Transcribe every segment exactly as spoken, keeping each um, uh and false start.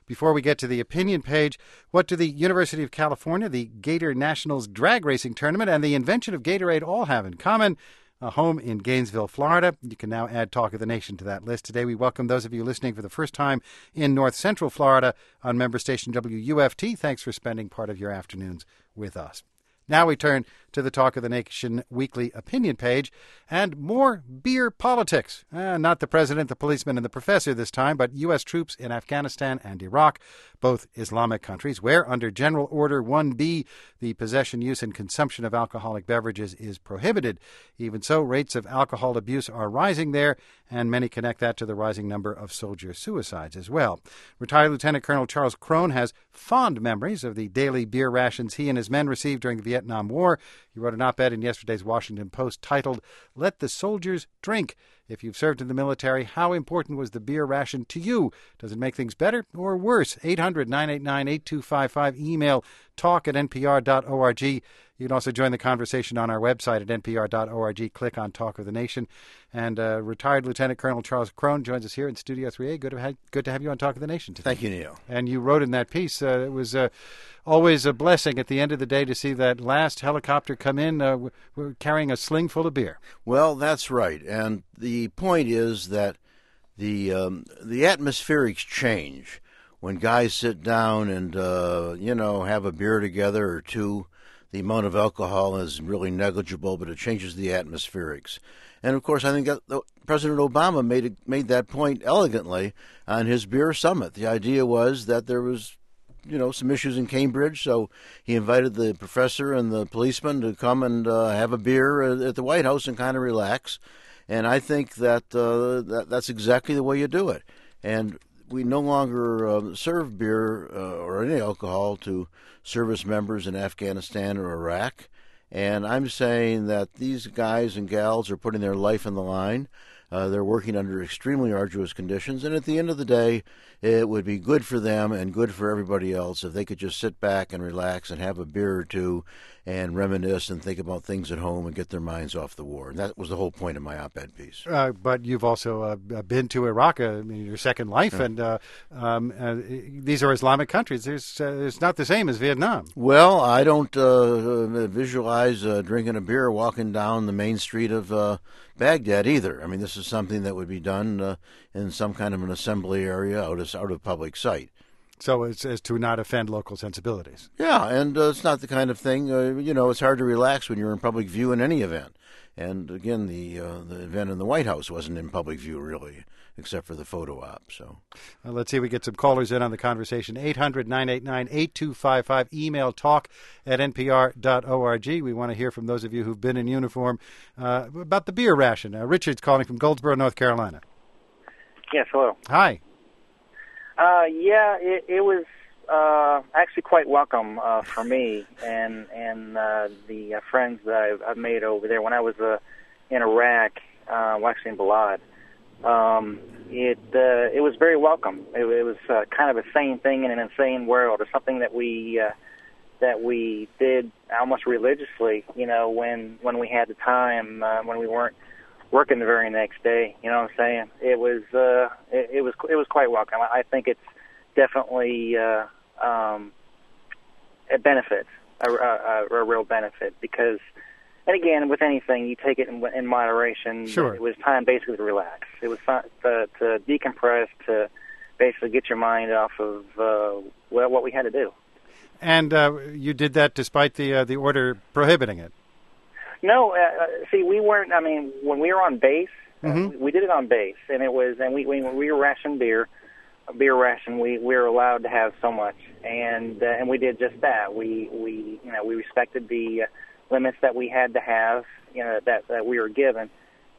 Before we get to the opinion page, what do the University of California, the Gator Nationals drag racing tournament, and the invention of Gatorade all have in common? A home in Gainesville, Florida. You can now add Talk of the Nation to that list. Today we welcome those of you listening for the first time in North Central Florida on member station W U F T. Thanks for spending part of your afternoons with us. Now we turn to the Talk of the Nation weekly opinion page and more beer politics. Uh, not the president, the policeman, and the professor this time, but U S troops in Afghanistan and Iraq, both Islamic countries, where under General Order one B, the possession, use, and consumption of alcoholic beverages is prohibited. Even so, rates of alcohol abuse are rising there, and many connect that to the rising number of soldier suicides as well. Retired Lieutenant Colonel Charles Crone has fond memories of the daily beer rations he and his men received during the Vietnam War. He wrote an op-ed in yesterday's Washington Post titled, "Let the Soldiers Drink." If you've served in the military, how important was the beer ration to you? Does it make things better or worse? eight hundred, nine eight nine, eight two five five. Email talk at n p r dot org. You can also join the conversation on our website at n p r dot org. Click on Talk of the Nation. And uh, retired Lieutenant Colonel Charles Crone joins us here in Studio three A. Good to have, good to have you on Talk of the Nation today. Thank you, Neil. And you wrote in that piece, uh, it was uh, always a blessing at the end of the day to see that last helicopter come in uh, w- w- carrying a sling full of beer. Well, that's right. And the point is that the um, the atmospherics change when guys sit down and, uh, you know, have a beer together or two. The amount of alcohol is really negligible, but it changes the atmospherics. And, of course, I think that President Obama made it, made that point elegantly on his beer summit. The idea was that there was, you know, some issues in Cambridge, so he invited the professor and the policeman to come and uh, have a beer at the White House and kind of relax. And I think that, uh, that that's exactly the way you do it. And we no longer uh, serve beer uh, or any alcohol to service members in Afghanistan or Iraq. And I'm saying that these guys and gals are putting their life on the line. Uh, they're working under extremely arduous conditions. And at the end of the day, it would be good for them and good for everybody else if they could just sit back and relax and have a beer or two and reminisce and think about things at home and get their minds off the war. And that was the whole point of my op-ed piece. Uh, but you've also uh, been to Iraq, uh, in your second life, yeah. and uh, um, uh, these are Islamic countries. There's, uh, it's not the same as Vietnam. Well, I don't uh, visualize uh, drinking a beer walking down the main street of uh, Baghdad either. I mean, this is something that would be done uh, in some kind of an assembly area out of, out of public sight. So it's as to not offend local sensibilities. Yeah, and uh, it's not the kind of thing, uh, you know, it's hard to relax when you're in public view in any event. And again, the uh, the event in the White House wasn't in public view, really, except for the photo op. So uh, let's see if we get some callers in on the conversation. eight hundred, nine eight nine, eight two five five. Email talk at n p r dot org. We want to hear from those of you who've been in uniform uh, about the beer ration. Uh, Richard's calling from Goldsboro, North Carolina. Yes, hello. Hi. Uh, yeah, it, it was uh, actually quite welcome uh, for me and and uh, the uh, friends that I've, I've made over there. When I was uh, in Iraq, uh, well, actually in Balad, um, it uh, it was very welcome. It, it was uh, kind of a sane thing in an insane world, or something that we uh, that we did almost religiously. You know, when when we had the time, uh, when we weren't working the very next day, you know what I'm saying? It was uh, it, it was it was quite welcome. I think it's definitely uh, um, a benefit, a, a, a real benefit, because, and again, with anything, you take it in, in moderation. Sure. It was time basically to relax. It was fun to, to decompress, to basically get your mind off of uh, well, what we had to do. And uh, you did that despite the uh, the order prohibiting it. No, uh, see, we weren't. I mean, when we were on base, mm-hmm. uh, we did it on base, and it was, and we we, we were rationed beer, a beer ration. We, we were allowed to have so much, and uh, and we did just that. We we you know we respected the uh, limits that we had to have, you know, that that we were given,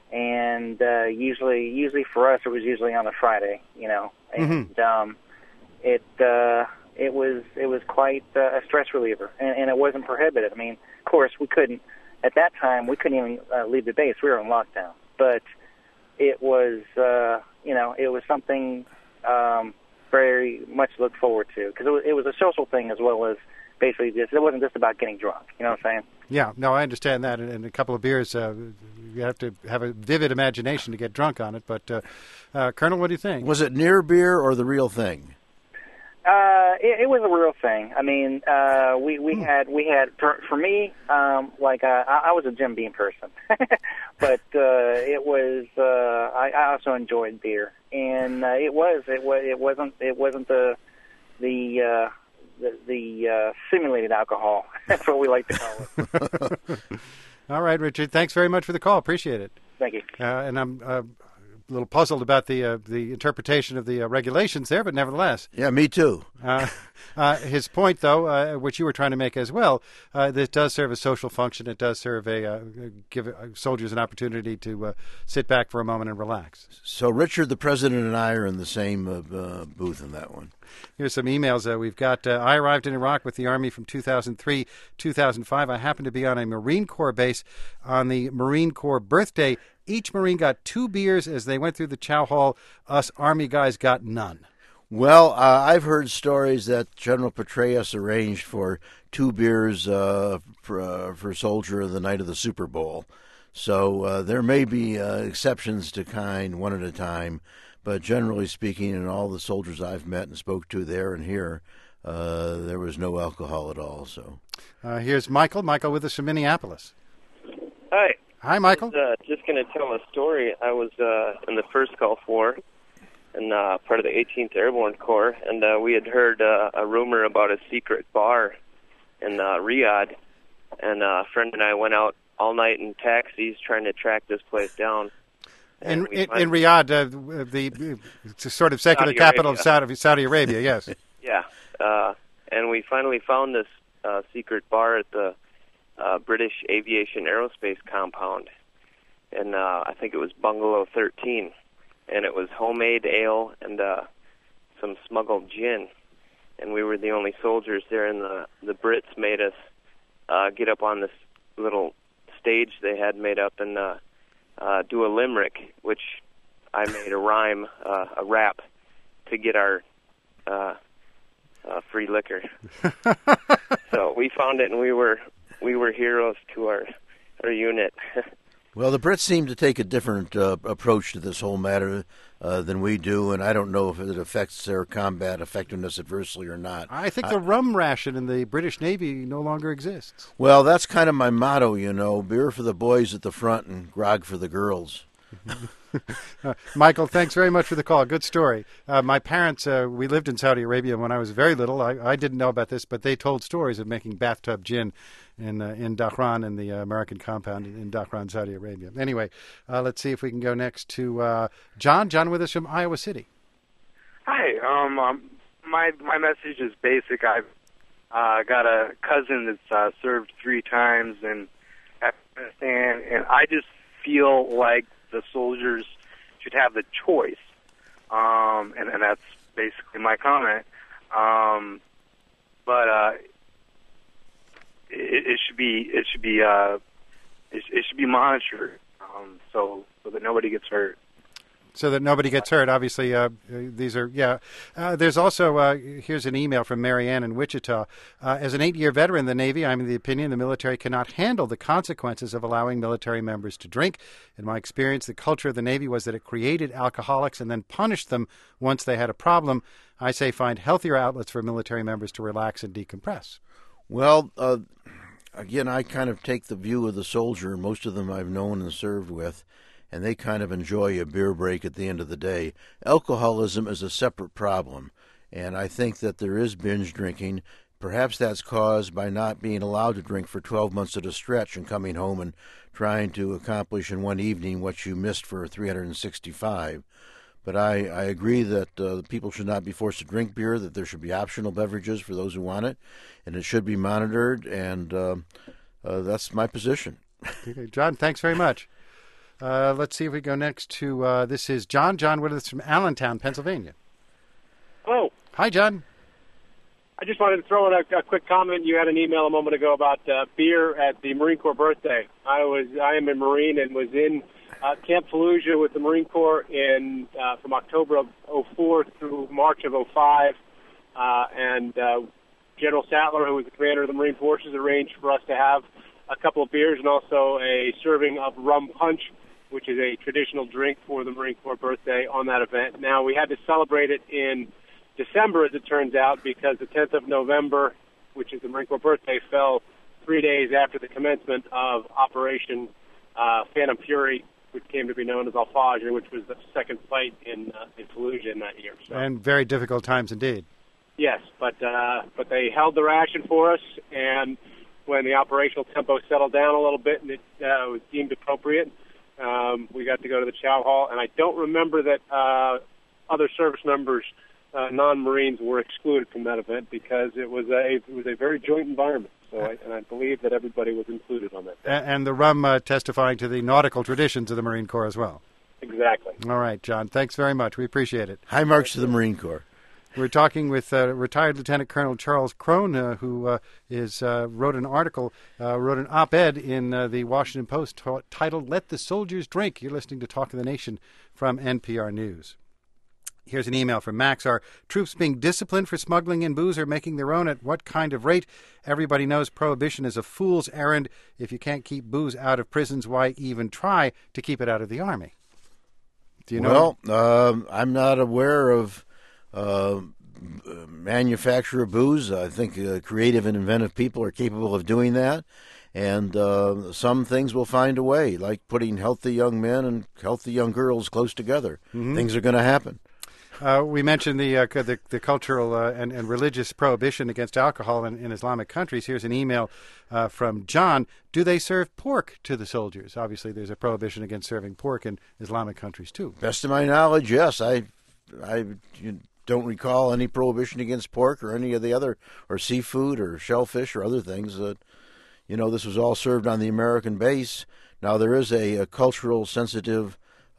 and uh, usually usually for us it was usually on a Friday, you know, and mm-hmm. um, it uh, it was it was quite uh, a stress reliever, and, and it wasn't prohibited. I mean, of course, we couldn't. At that time, we couldn't even uh, leave the base. We were in lockdown. But it was, uh, you know, it was something um, very much to look forward to, because it was, it was a social thing as well as basically just, it wasn't just about getting drunk. You know what I'm saying? Yeah, no, I understand that. And a couple of beers, uh, you have to have a vivid imagination to get drunk on it. But, uh, uh, Colonel, what do you think? Was it near beer or the real thing? Uh, it, it was a real thing. I mean, uh, we we had we had for, for me, um, like uh, I, I was a Jim Beam person, but uh, it was uh, I, I also enjoyed beer, and uh, it was it was it wasn't it wasn't the the uh, the, the uh, simulated alcohol. That's what we like to call it. All right, Richard. Thanks very much for the call. Appreciate it. Thank you. Uh, and I'm. Uh, A little puzzled about the uh, the interpretation of the uh, regulations there, but nevertheless. Yeah, me too. Uh, uh, his point, though, uh, which you were trying to make as well, uh, this does serve a social function. It does serve a uh, give soldiers an opportunity to uh, sit back for a moment and relax. So, Richard, the president, and I are in the same uh, uh, booth in that one. Here's some emails uh, we've got. Uh, I arrived in Iraq with the Army from two thousand three, two thousand five. I happened to be on a Marine Corps base on the Marine Corps birthday. Each Marine got two beers as they went through the chow hall. Us Army guys got none. Well, uh, I've heard stories that General Petraeus arranged for two beers uh, for, uh, for a soldier the night of the Super Bowl. So uh, there may be uh, exceptions to kind one at a time, but generally speaking, in all the soldiers I've met and spoke to there and here, uh, there was no alcohol at all. So uh, here's Michael. Michael with us from Minneapolis. Hi. Hi, Michael. I was uh, just going to tell a story. I was uh, in the first Gulf War and uh, part of the eighteenth Airborne Corps, and uh, we had heard uh, a rumor about a secret bar in uh, Riyadh, and uh, a friend and I went out all night in taxis trying to track this place down. In, in, in Riyadh, uh, the it's sort of secular Saudi capital Arabia. of Saudi, Saudi Arabia, yes. Yeah, uh, and we finally found this uh, secret bar at the Uh, British Aviation Aerospace compound, and uh, I think it was Bungalow thirteen, and it was homemade ale and uh, some smuggled gin, and we were the only soldiers there, and the, the Brits made us uh, get up on this little stage they had made up and uh, uh, do a limerick, which I made a rhyme, uh, a rap, to get our uh, uh, free liquor. So we found it, and we were we were heroes to our our unit. Well, the Brits seem to take a different uh, approach to this whole matter uh, than we do, and I don't know if it affects their combat effectiveness adversely or not. I think the I, rum ration in the British Navy no longer exists. Well, that's kind of my motto, you know, beer for the boys at the front and grog for the girls. uh, Michael, thanks very much for the call. Good story. Uh, my parents, uh, we lived in Saudi Arabia when I was very little. I, I didn't know about this, but they told stories of making bathtub gin in uh, in Dhahran, in the uh, American compound in Dhahran, Saudi Arabia. Anyway, uh, let's see if we can go next to uh, John. John with us from Iowa City. Hi. Um, um, my my message is basic. I've uh, got a cousin that's uh, served three times in Afghanistan, and I just feel like the soldiers should have the choice, um, and, and that's basically my comment. Um, but uh, it, it should be it should be uh, it, it should be monitored, um, so so that nobody gets hurt. So that nobody gets hurt. Obviously, uh, these are, yeah. Uh, there's also, uh, here's an email from Marianne in Wichita. Uh, as an eight-year veteran in the Navy, I'm of the opinion the military cannot handle the consequences of allowing military members to drink. In my experience, the culture of the Navy was that it created alcoholics and then punished them once they had a problem. I say find healthier outlets for military members to relax and decompress. Well, uh, again, I kind of take the view of the soldier. Most of them I've known and served with, and they kind of enjoy a beer break at the end of the day. Alcoholism is a separate problem, and I think that there is binge drinking. Perhaps that's caused by not being allowed to drink for twelve months at a stretch and coming home and trying to accomplish in one evening what you missed for three hundred sixty-five. But I, I agree that uh, people should not be forced to drink beer, that there should be optional beverages for those who want it, and it should be monitored, and uh, uh, that's my position. Okay, John, thanks very much. Uh, let's see if we go next to, uh, this is John. John with us from Allentown, Pennsylvania. Hello. Hi, John. I just wanted to throw in a, a quick comment. You had an email a moment ago about uh, beer at the Marine Corps birthday. I was, I am a Marine and was in uh, Camp Fallujah with the Marine Corps in uh, from October of oh four through March of oh five, uh, and uh, General Sattler, who was the commander of the Marine Forces, arranged for us to have a couple of beers and also a serving of rum punch, which is a traditional drink for the Marine Corps birthday on that event. Now, we had to celebrate it in December, as it turns out, because the tenth of November, which is the Marine Corps birthday, fell three days after the commencement of Operation uh, Phantom Fury, which came to be known as Al-Fajr, which was the second fight in uh, in Fallujah in that year. So, And very difficult times indeed. yes, but uh, but they held the ration for us, and when the operational tempo settled down a little bit and it uh, was deemed appropriate, um, we got to go to the chow hall. And I don't remember that uh, other service members, uh, non-Marines, were excluded from that event because it was a it was a very joint environment. So, I, and I believe that everybody was included on that. A- And the rum uh, testifying to the nautical traditions of the Marine Corps as well. Exactly. All right, John, thanks very much. We appreciate it. High marks to the Marine Corps. We're talking with uh, retired Lieutenant Colonel Charles Crone, uh, who uh, is uh, wrote an article, uh, wrote an op-ed in uh, the Washington Post t- titled "Let the Soldiers Drink." You're listening to Talk of the Nation from N P R News. Here's an email from Max. Are troops being disciplined for smuggling in booze or making their own? At what kind of rate? Everybody knows prohibition is a fool's errand. If you can't keep booze out of prisons, why even try to keep it out of the Army? Do you know? Well, um, I'm not aware of uh, manufacture of booze. I think uh, creative and inventive people are capable of doing that. And uh, some things will find a way, like putting healthy young men and healthy young girls close together. Mm-hmm. Things are going to happen. Uh, we mentioned the, uh, the the cultural uh, and, and religious prohibition against alcohol in, in Islamic countries. Here's an email uh, from John. Do they serve pork to the soldiers? Obviously, there's a prohibition against serving pork in Islamic countries, too. Best of my knowledge, yes. I I don't recall any prohibition against pork or any of the other, or seafood or shellfish or other things. That, you know, this was all served on the American base. Now, there is a, a cultural sensitive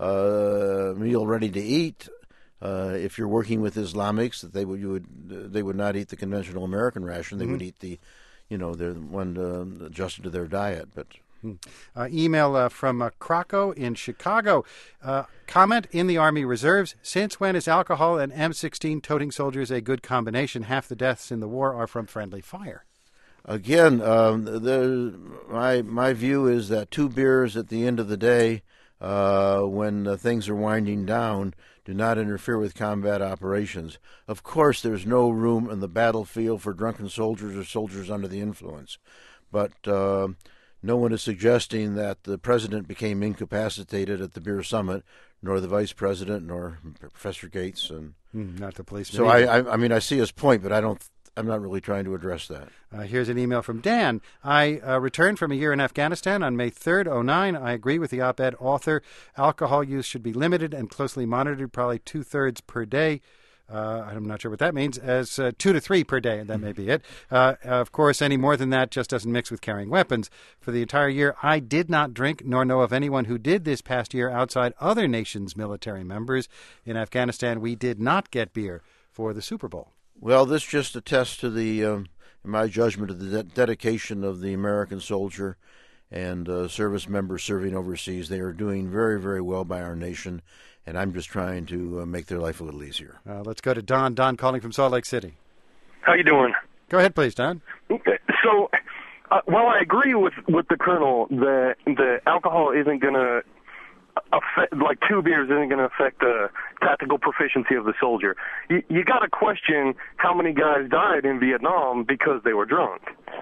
uh, meal ready to eat. Uh, if you're working with Islamics, that they would you would uh, they would not eat the conventional American ration. They mm-hmm. would eat the, you know, the one uh, adjusted to their diet. But uh, email uh, from uh, Krakow in Chicago. Uh, comment in the Army Reserves: since when is alcohol and M sixteen toting soldiers a good combination? Half the deaths in the war are from friendly fire. Again, um, the, my my view is that two beers at the end of the day, uh, when uh, things are winding down, do not interfere with combat operations. Of course, there's no room in the battlefield for drunken soldiers or soldiers under the influence. But uh, no one is suggesting that the president became incapacitated at the beer summit, nor the vice president, nor Professor Gates. And mm, not the police. So I, I, I mean, I see his point, but I don't. I'm not really trying to address that. Uh, here's an email from Dan. I uh, returned from a year in Afghanistan on May third, oh nine. I agree with the op-ed author. Alcohol use should be limited and closely monitored, probably two-thirds per day. Uh, I'm not sure what that means, as uh, two to three per day, and that may be it. Uh, of course, any more than that just doesn't mix with carrying weapons. For the entire year, I did not drink, nor know of anyone who did this past year outside other nations' military members. In Afghanistan, we did not get beer for the Super Bowl. Well, this just attests to the, um, in my judgment, of the de- dedication of the American soldier and uh, service members serving overseas. They are doing very, very well by our nation, and I'm just trying to uh, make their life a little easier. Uh, let's go to Don. Don calling from Salt Lake City. How you doing? Go ahead, please, Don. Okay. So, uh, while I agree with, with the colonel that the alcohol isn't going to affect, like two beers isn't going to affect the tactical proficiency of the soldier, you, you got to question how many guys died in Vietnam because they were drunk.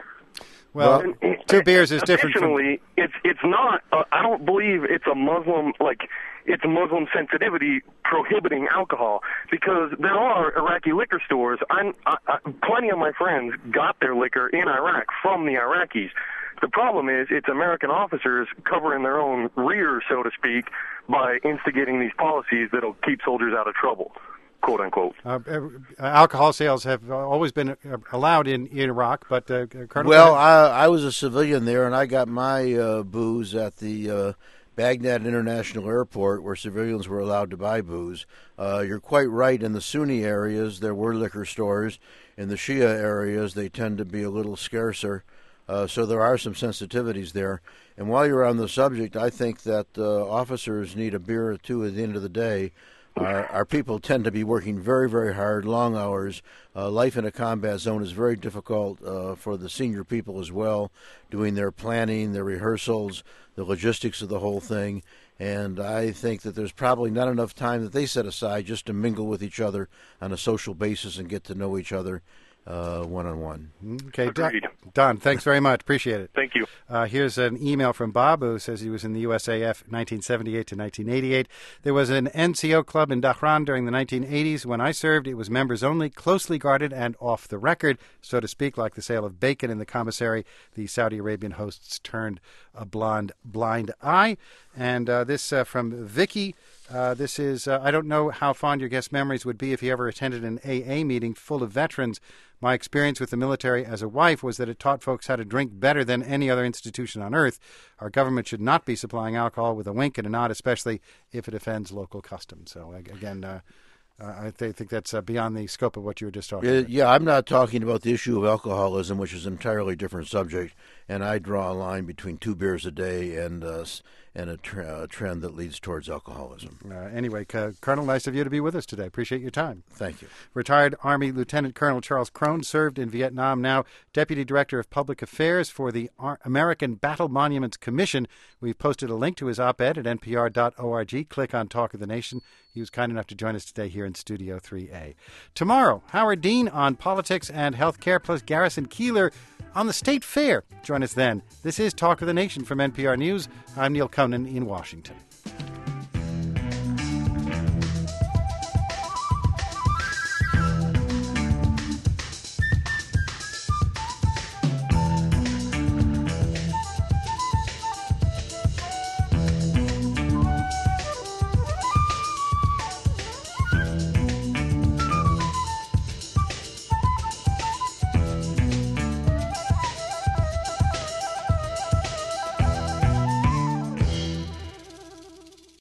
Well, and, two beers is different. Additionally, from... it's it's not. Uh, I don't believe it's a Muslim like it's a Muslim sensitivity prohibiting alcohol, because there are Iraqi liquor stores. I'm, I, I, plenty of my friends got their liquor in Iraq from the Iraqis. The problem is it's American officers covering their own rear, so to speak, by instigating these policies that'll keep soldiers out of trouble, quote unquote. Uh, uh, alcohol sales have always been uh, allowed in, in Iraq, but uh, Colonel. Well, I, I was a civilian there, and I got my uh, booze at the uh, Baghdad International Airport, where civilians were allowed to buy booze. Uh, you're quite right. In the Sunni areas, there were liquor stores. In the Shia areas, they tend to be a little scarcer. Uh, so there are some sensitivities there. And while you're on the subject, I think that uh, officers need a beer or two at the end of the day. Our, our people tend to be working very, very hard, long hours. Uh, life in a combat zone is very difficult uh, for the senior people as well, doing their planning, their rehearsals, the logistics of the whole thing. And I think that there's probably not enough time that they set aside just to mingle with each other on a social basis and get to know each other uh, one-on-one. Okay, Don, Agreed. Don, thanks very much. Appreciate it. Thank you. Uh, here's an email from Bob, who says he was in the U S A F nineteen seventy-eight to nineteen eighty-eight. There was an N C O club in Dhahran during the nineteen eighties. When I served, it was members only, closely guarded and off the record, so to speak, like the sale of bacon in the commissary. The Saudi Arabian hosts turned a blonde blind eye. And uh, this uh, from Vicky. Uh, this is, uh, I don't know how fond your guest memories would be if he ever attended an A A meeting full of veterans. My experience with the military as a wife was that it taught folks how to drink better than any other institution on earth. Our government should not be supplying alcohol with a wink and a nod, especially if it offends local customs. So, again, uh, uh, I th- think that's uh, beyond the scope of what you were just talking Uh, about. yeah, I'm not talking about the issue of alcoholism, which is an entirely different subject, and I draw a line between two beers a day and uh, s- and a, tr- a trend that leads towards alcoholism. Uh, anyway, C- Colonel, nice of you to be with us today. Appreciate your time. Thank you. Retired Army Lieutenant Colonel Charles Crone served in Vietnam, now Deputy Director of Public Affairs for the Ar- American Battle Monuments Commission. We've posted a link to his op-ed at N P R dot org. Click on Talk of the Nation. He was kind enough to join us today here in Studio three A. Tomorrow, Howard Dean on politics and health care, plus Garrison Keillor on the State Fair. Join us then. This is Talk of the Nation from N P R News. I'm Neil Conan in Washington.